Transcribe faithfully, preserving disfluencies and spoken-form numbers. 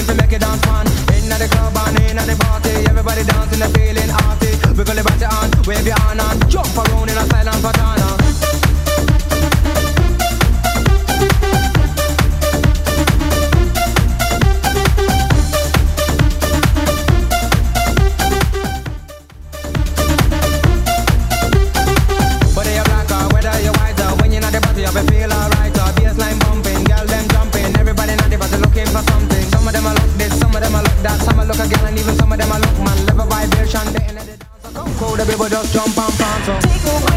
came to make it dance fun. Inna the club and inna the party, everybody dancing and feeling arty. Wiggle your body on, wave your hand on, jump around in a silent patana. Some of them I look this, some of them I look man. Level vibration, they in the dance. Come cool, the people just jump and bounce. So take over.